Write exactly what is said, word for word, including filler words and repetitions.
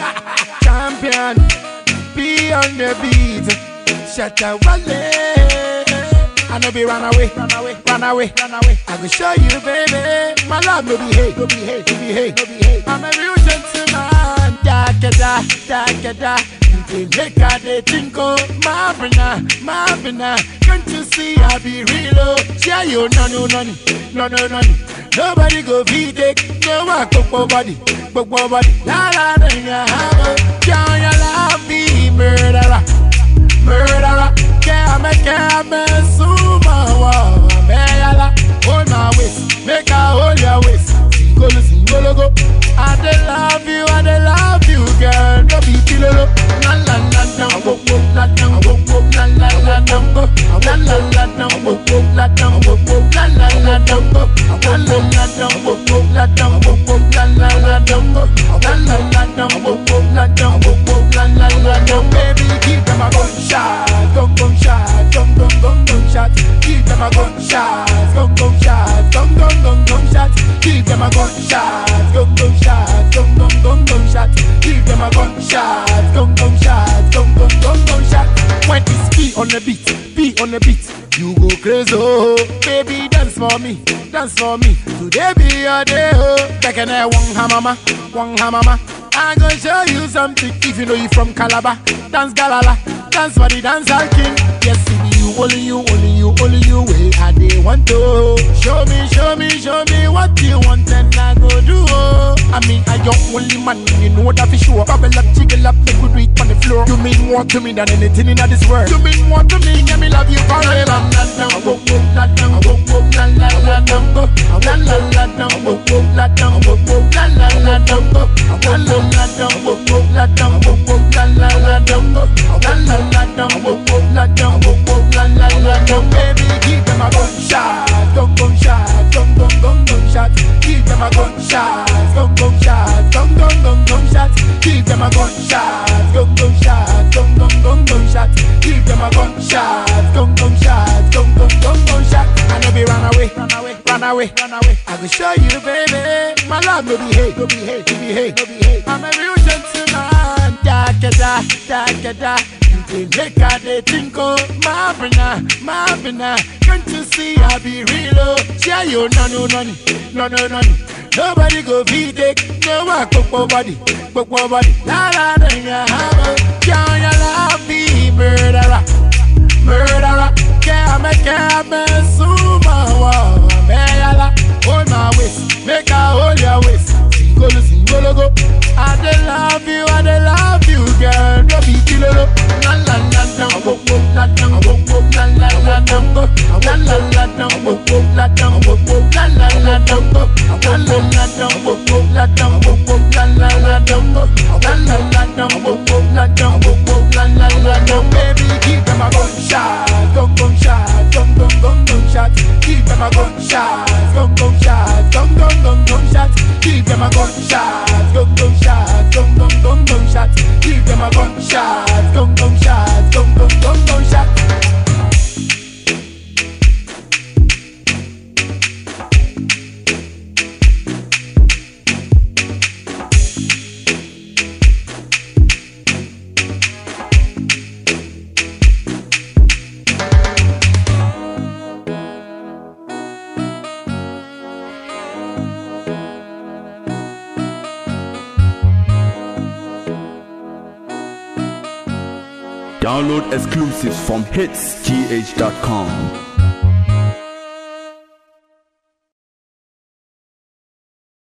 Champion, be on the beat. Shut up, Wale. I know be run away, run away, run away, run away. I will show you, baby. My love no be hate, no be hate, no be hate, no be hate. I'm a real gentleman. Da da da da da. You make a day tinko, Marvina, Marvina. Can't you see I be real? Oh, share you no no no no no no. Nobody go feed it, no one go nobody, but nobody. La la la la. Can't you love me, murderer, murderer? Can't make a mess of my wall, Mayala. Hold my waist, make her hold your waist. Single, single, go. I dey love you, I dey love you, girl. No be pillow. La la la la, wo wo la la, wo wo la la la la, wo la la la la, wo wo la la, wo wo la la la la, wo la la la la, wo wo la la, wo wo la la la la, wo la la la la, wo wo la la, wo wo la la la la. Baby, give them a gunshot, gun gun shot, gun gun gun gun shot. Give them a gunshot, gun gun shot, gun gun gun gun shot. Give them a gunshot, gun gun shot, gun gun gun gun shot. Give them a gunshot, gun gun shot, gun gun gun gun shot. When it's beat on the beat, beat on the beat, you go crazy, oh. Baby, dance for me, dance for me. Today be your day, oh. Back in there, one hamama, one hamama. I'm gonna show you something if you know you from Calabar. Dance galala, dance for the dancehall king. Yes, see you, only you, only you, only you. Way I they want to show me, show me, show me what you want and I go do. Oh, I mean I your only man, you know that for sure. Bubble up, jiggle up, make good read on the floor. You mean more to me than anything in this world. You mean more to me, let me love you forever. La la la la, wo wo la la, wo wo la la la la, wo la la la la, wo wo la la, wo wo la la la la, wo la la la la, wo wo la la, wo wo la la la la, wo la la la la, wo wo la la, wo wo la la la la. Baby, give them a gunshot, gun gun shot, gun gun gun gun shot. Give them a gunshot, gun gun shot, gun gun gun gun shot. Give them a gunshot, gun gun shot, gun gun gun gun shot. Give them a gunshot, gun gun shot, gun gun gun gun shot. I know be run away, run away, run away, run away. I will show you, baby. My love no be hate, no be hate, no be hate, no be hate. I'm a real gentleman. Da da da da da. You make a day tinko, Marvina, Marvina. Can't you see I be real? Oh, share you no no no no no no. Nobody go feed it, no one go nobody, go nobody. La la la la. Can't you love me, murderer, murderer? Can't make a mess of my wall, Mayala. Hold my waist, make her hold your waist. Single, single, go. I dey love you, I dey love you, girl. No be pillow. La la la la, wo wo la la, wo wo la la la la, wo la la la la, wo wo la la, wo wo la la la la, wo la la la la, wo wo la la, wo wo la la la la, wo la la la la, wo wo la la, wo wo la la la la. Baby, give them a gunshot, gun gun shot, gun gun gun gun shot. Give them a gunshot, gun gun shot, gun gun gun gun shot. Give them a gunshot, gun gun shot, gun gun gun gun shot. Give them a gunshot, gun gun shot, gun gun gun gun shot. Download exclusives from hits g h dot com.